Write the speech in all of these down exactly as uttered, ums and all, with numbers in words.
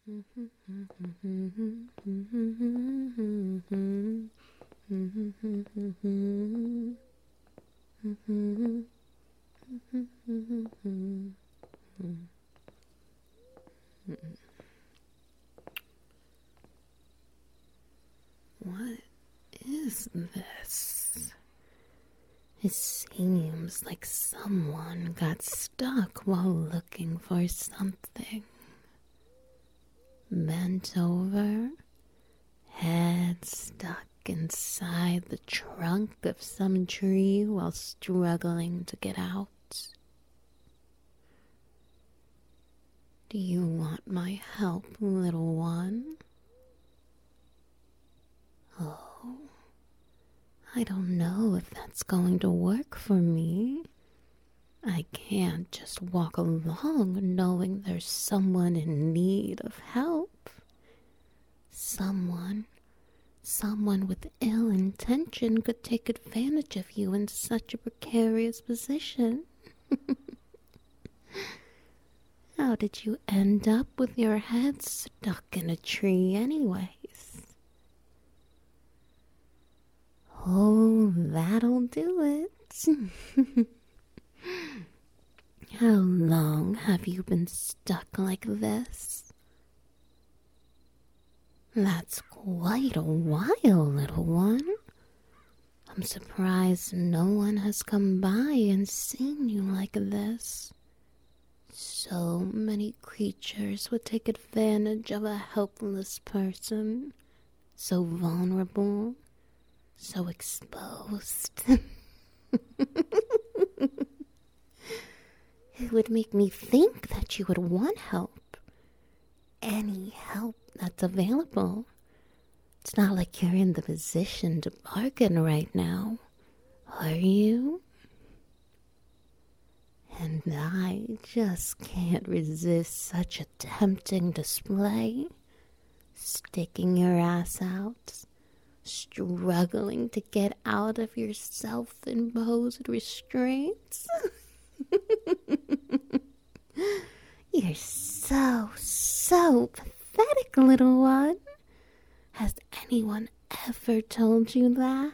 What is this? It seems like someone got stuck while looking for something. Bent over, head stuck inside the trunk of some tree while struggling to get out. Do you want my help, little one? Oh, I don't know if that's going to work for me. I can't just walk along knowing there's someone in need of help. Someone, someone with ill intention could take advantage of you in such a precarious position. How did you end up with your head stuck in a tree anyways? Oh, that'll do it. How long have you been stuck like this? That's quite a while, little one. I'm surprised no one has come by and seen you like this. So many creatures would take advantage of a helpless person, so vulnerable, so exposed. It would make me think that you would want help. Any help that's available. It's not like you're in the position to bargain right now, are you? And I just can't resist such a tempting display. Sticking your ass out, struggling to get out of your self-imposed restraints. You're so, so pathetic, little one. Has anyone ever told you that?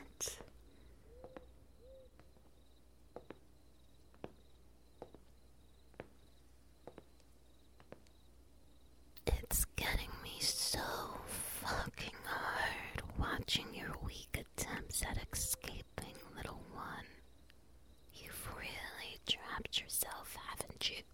It's getting me so fucking hard watching your weak attempts at escaping, little one. You've really trapped yourself, haven't you?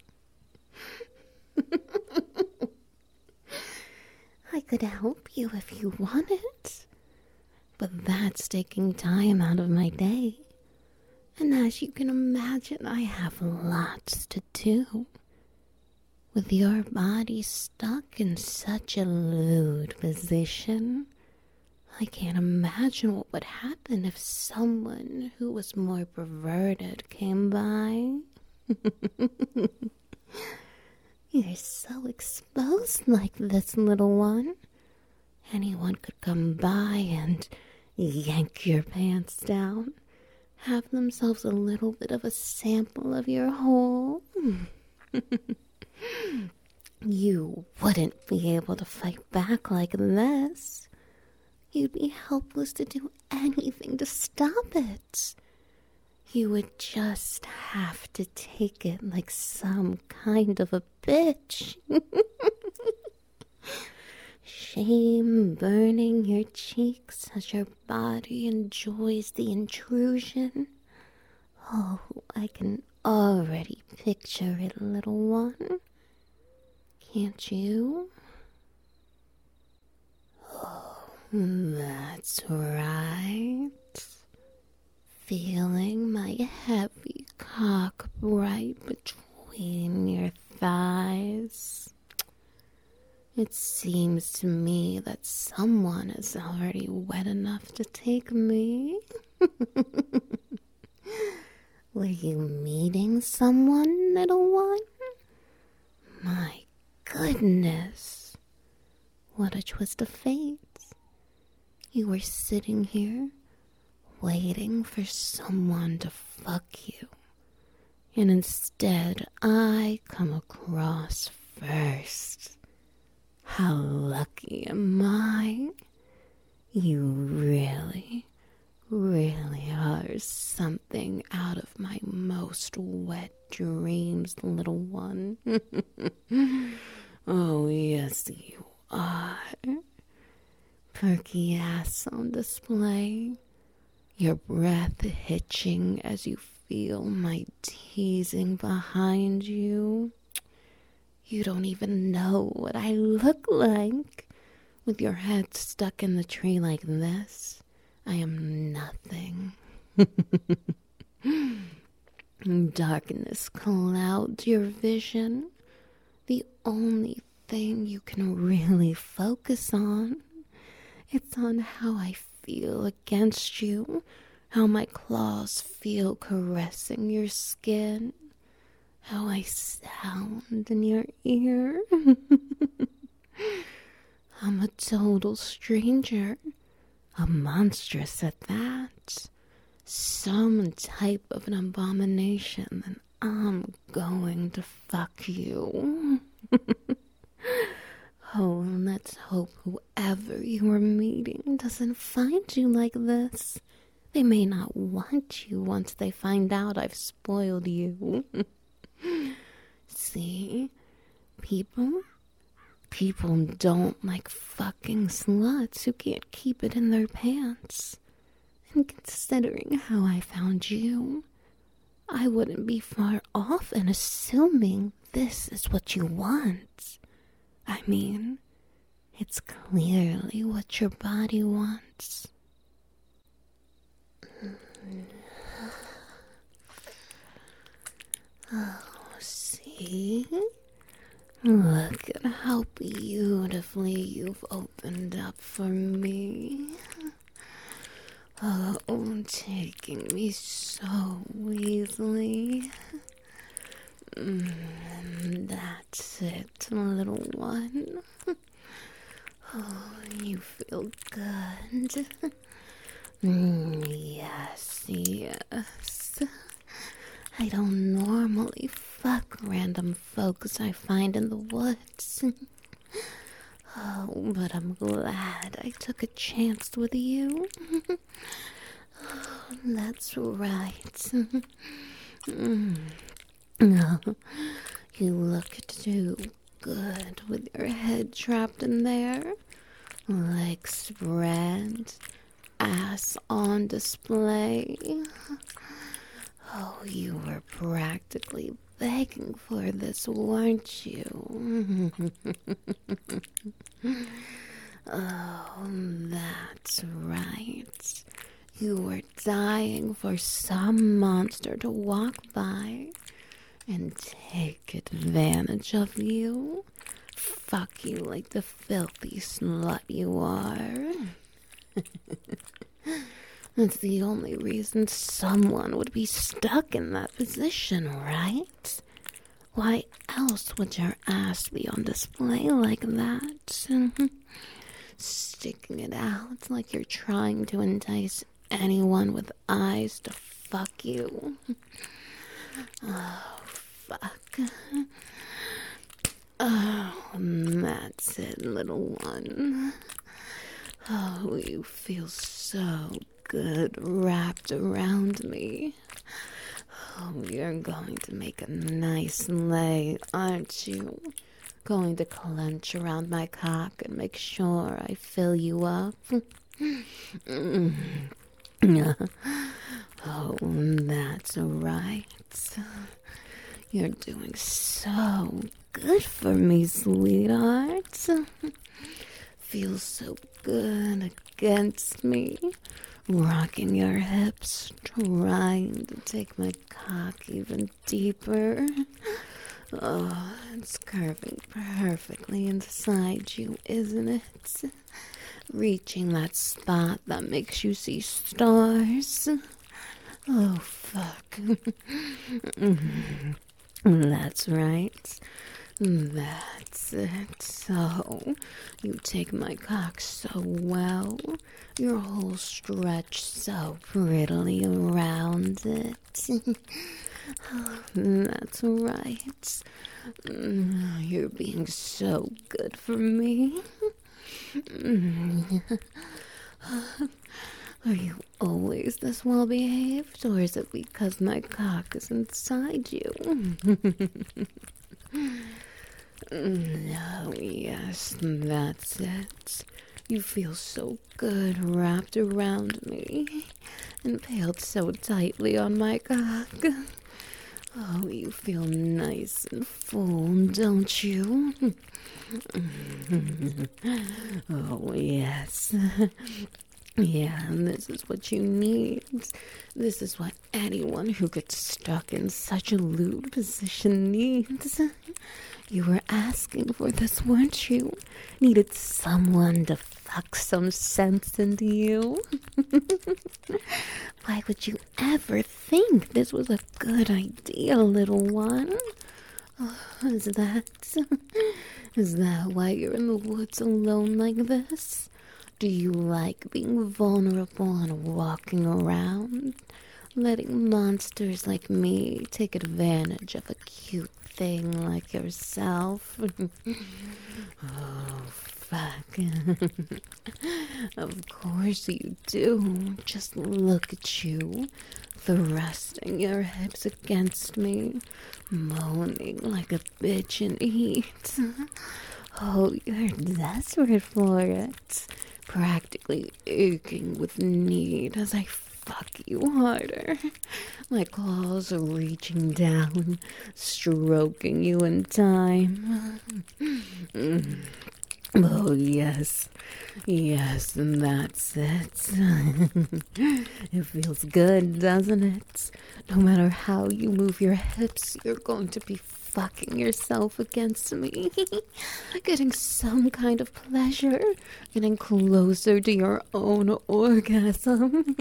I could help you if you wanted, but that's taking time out of my day. And as you can imagine, I have lots to do. With your body stuck in such a lewd position, I can't imagine what would happen if someone who was more perverted came by. You're so exposed like this, little one. Anyone could come by and yank your pants down, have themselves a little bit of a sample of your hole. You wouldn't be able to fight back like this. You'd be helpless to do anything to stop it. You would just have to take it like some kind of a bitch. Shame burning your cheeks as your body enjoys the intrusion. Oh, I can already picture it, little one. Can't you? Oh, that's right. Feeling my heavy cock right between your thighs. It seems to me that someone is already wet enough to take me. Were you meeting someone, little one? My goodness. What a twist of fate. You were sitting here, waiting for someone to fuck you. And instead, I come across first. Oh, yes, you are. Perky ass on display. Your breath hitching as you feel my teasing behind you. You don't even know what I look like. With your head stuck in the tree like this, I am nothing. Darkness clouds your vision. The only thing you can really focus on. It's on how I feel against you, how my claws feel caressing your skin, how I sound in your ear. I'm a total stranger, a monstrous at that. Some type of an abomination, and I'm going to fuck you. Oh, let's hope whoever you are meeting doesn't find you like this. They may not want you once they find out I've spoiled you. See, people, people don't like fucking sluts who can't keep it in their pants. And considering how I found you, I wouldn't be far off in assuming this is what you want. I mean, it's clearly what your body wants. Oh, see? Look at how beautifully you've opened up for me. Oh, taking me so easily. Mm, that's it, little one. Oh, you feel good. Mm, yes, yes. I don't normally fuck random folks I find in the woods. Oh, but I'm glad I took a chance with you. Oh, that's right. Mm. Oh, you look too good with your head trapped in there. Legs spread, ass on display. Oh, you were practically begging for this, weren't you? Oh, that's right. You were dying for some monster to walk by and take advantage of you. Fuck you like the filthy slut you are. That's the only reason someone would be stuck in that position, right? Why else would your ass be on display like that? Sticking it out like you're trying to entice anyone with eyes to fuck you. Oh, fuck. Oh, that's it, little one. Oh, you feel so good wrapped around me. Oh, you're going to make a nice lay, aren't you? Going to clench around my cock and make sure I fill you up. Oh, that's right. You're doing so good for me, sweetheart. Feels so good against me. Rocking your hips, trying to take my cock even deeper. Oh, it's curving perfectly inside you, isn't it? Reaching that spot that makes you see stars. Oh, fuck. That's right. That's it. So, you take my cock so well. Your whole stretch so prettily around it. That's right. You're being so good for me. Are you always this well behaved, or is it because my cock is inside you? No, yes, that's it. You feel so good wrapped around me, impaled so tightly on my cock. Oh, you feel nice and full, don't you? Oh, yes. Yeah, and this is what you need. This is what anyone who gets stuck in such a lewd position needs. You were asking for this, weren't you? Needed someone to fuck some sense into you. Why would you ever think this was a good idea, little one? Oh, is that... Is that why you're in the woods alone like this? Do you like being vulnerable and walking around? Letting monsters like me take advantage of a cute thing like yourself? Oh, fuck. Of course you do. Just look at you, thrusting your hips against me, moaning like a bitch in heat. Oh, you're desperate for it. Practically aching with need as I fuck you harder. My claws are reaching down, stroking you in time. Mm. Oh, yes. Yes, and that's it. It feels good, doesn't it? No matter how you move your hips, you're going to be fucking yourself against me. Getting some kind of pleasure. Getting closer to your own orgasm.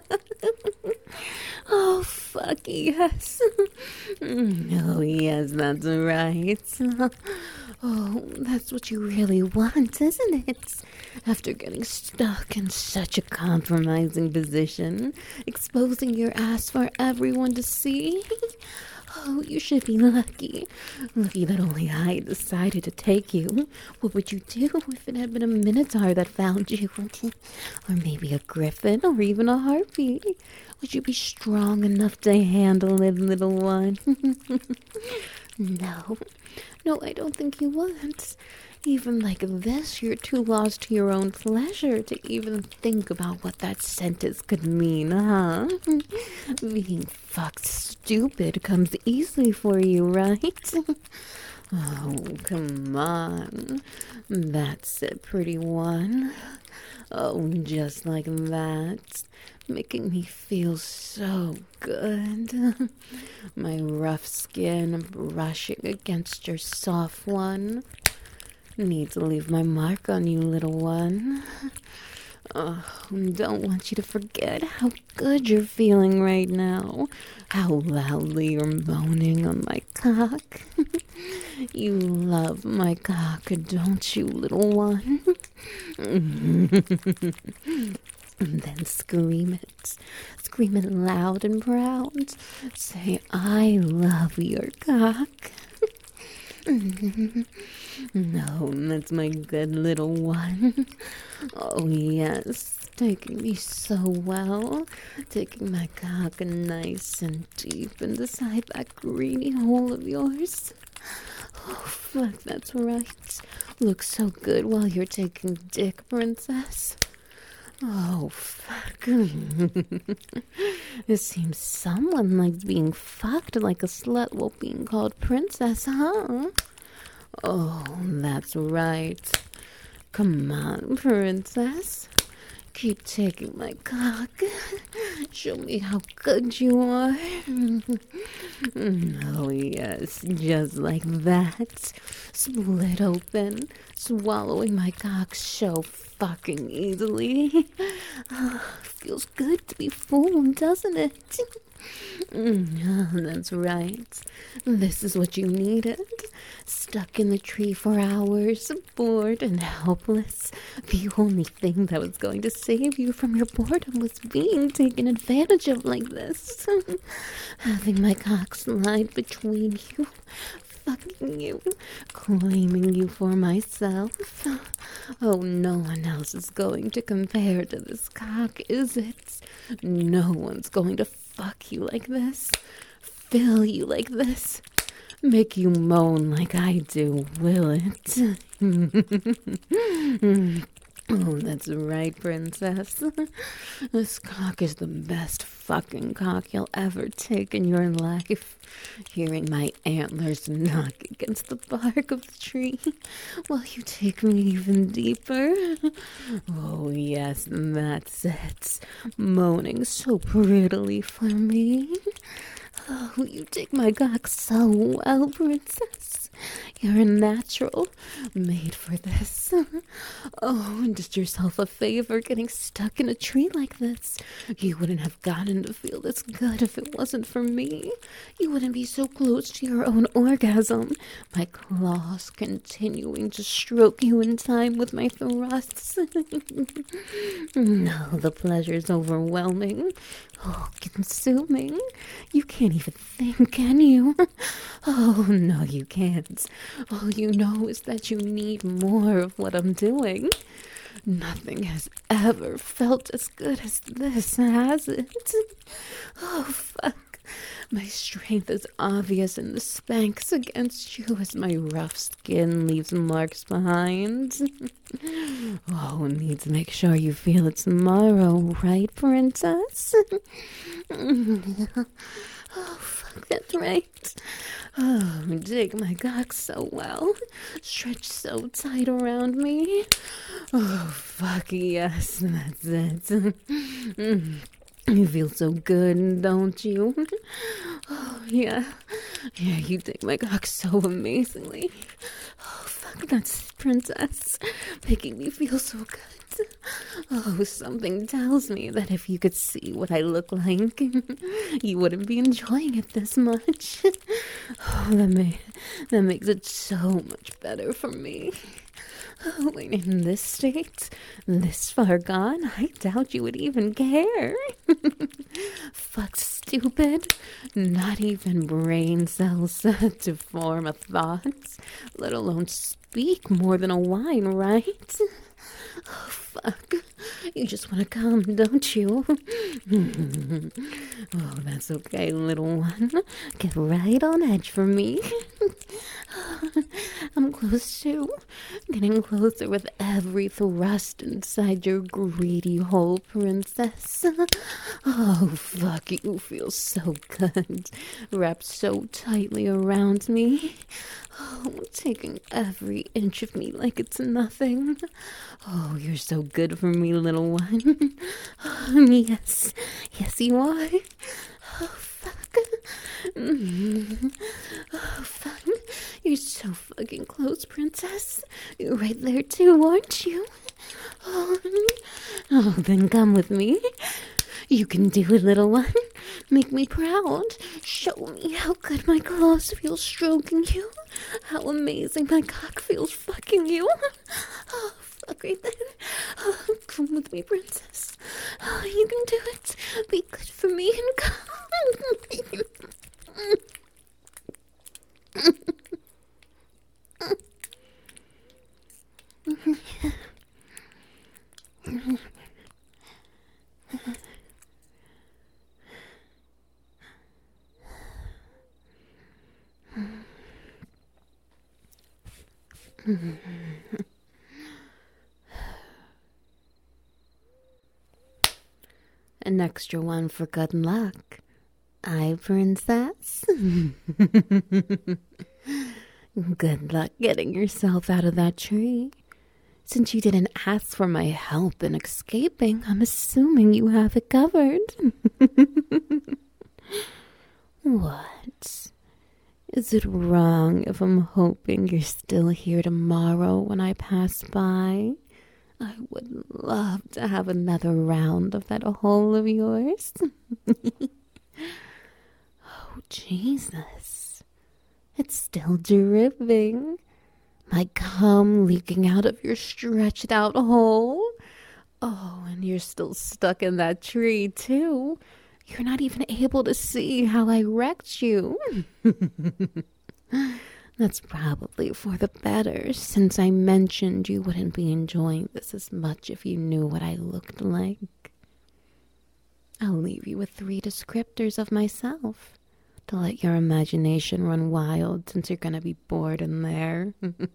Oh, fuck yes. Oh, yes, that's right. Oh, that's what you really want, isn't it? After getting stuck in such a compromising position, exposing your ass for everyone to see. Oh, you should be lucky. Lucky that only I decided to take you. What would you do if it had been a minotaur that found you? Or maybe a griffin, or even a harpy? Would you be strong enough to handle it, little one? No. No, I don't think you would. Even like this, you're too lost to your own pleasure to even think about what that sentence could mean, huh? Being fucked stupid comes easily for you, right? Oh, come on. That's it, pretty one. Oh, just like that. Making me feel so good. My rough skin brushing against your soft one. Need to leave my mark on you, little one. Oh, don't want you to forget how good you're feeling right now. How loudly you're moaning on my cock. You love my cock, don't you, little one? And then scream it. Scream it loud and proud. Say, I love your cock. No, that's my good little one. Oh, yes. Taking me so well. Taking my cock nice and deep inside that greeny hole of yours. Oh, fuck, that's right. Looks so good while you're taking dick, princess. Oh, fuck. It seems someone likes being fucked like a slut while being called princess, huh? Oh, that's right. Come on, princess. Keep taking my cock. Show me how good you are. Oh, yes, just like that. Split open, swallowing my cock so fucking easily. Feels good to be full, doesn't it? Oh, that's right. This is what you needed. Stuck in the tree for hours, bored and helpless. The only thing that was going to save you from your boredom was being taken advantage of like this. Having my cock slide between you, fucking you, claiming you for myself. Oh, no one else is going to compare to this cock, is it? No one's going to fuck you like this, fill you like this, make you moan like I do, will it? Oh, that's right, princess. This cock is the best fucking cock you'll ever take in your life. Hearing my antlers knock against the bark of the tree while you take me even deeper. Oh, yes, that's it. Moaning so prettily for me. Oh, you take my cock so well, princess. You're a natural, made for this. Oh, and did yourself a favor getting stuck in a tree like this. You wouldn't have gotten to feel this good if it wasn't for me. You wouldn't be so close to your own orgasm. My claws continuing to stroke you in time with my thrusts. No, the pleasure's overwhelming. Oh, consuming. You can't even think, can you? Oh, no, you can't. All you know is that you need more of what I'm doing. Nothing has ever felt as good as this, has it? Oh, fuck. My strength is obvious in the spanks against you as my rough skin leaves marks behind. Oh, need to make sure you feel it tomorrow, right, princess? Oh, fuck, that's right. Oh, dig my cock so well. Stretch so tight around me. Oh, fuck, yes, that's it. You feel so good, don't you? Oh, yeah. Yeah, you dig my cock so amazingly. Oh, fuck, that's it, princess. Making me feel so good. Oh, something tells me that if you could see what I look like, you wouldn't be enjoying it this much. Oh, that, may, that makes it so much better for me. Oh, in this state, this far gone, I doubt you would even care. Fuck, stupid. Not even brain cells to form a thought, let alone speak more than a whine, right? Oh, fuck. You just want to come, don't you? Oh, that's okay, little one. Get right on edge for me. I'm close too. Getting closer with every thrust inside your greedy hole, princess. Oh, fuck, you feel so good. Wrapped so tightly around me. Oh, taking every inch of me like it's nothing. Oh, you're so good for me, little one. Oh, yes, yes you are. Oh, fuck. Mm. Oh, fuck. You're so fucking close, princess. You're right there too, aren't you? Oh, oh, then come with me. You can do it, little one. Make me proud. Show me how good my claws feel stroking you. How amazing my cock feels fucking you. Oh, fuck right then. Oh, come with me, princess. Oh, you can do it. Be good for me and come. An extra one for good luck. Aye, princess? Good luck getting yourself out of that tree. Since you didn't ask for my help in escaping, I'm assuming you have it covered. What? Is it wrong if I'm hoping you're still here tomorrow when I pass by? I would love to have another round of that hole of yours. Oh, Jesus. It's still dripping. My cum leaking out of your stretched out hole. Oh, and you're still stuck in that tree, too. You're not even able to see how I wrecked you. That's probably for the better, since I mentioned you wouldn't be enjoying this as much if you knew what I looked like. I'll leave you with three descriptors of myself. to let your imagination run wild since you're gonna be bored in there.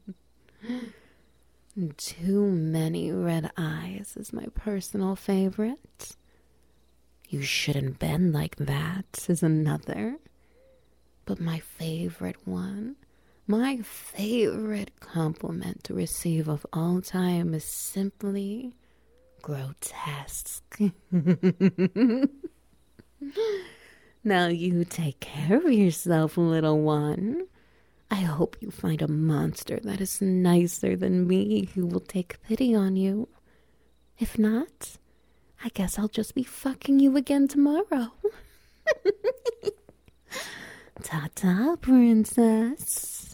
Too Many Red Eyes is my personal favorite. You Shouldn't Bend Like That is another. But my favorite one, my favorite compliment to receive of all time is simply grotesque. Now you take care of yourself, little one. I hope you find a monster that is nicer than me who will take pity on you. If not, I guess I'll just be fucking you again tomorrow. Ta-ta, princess.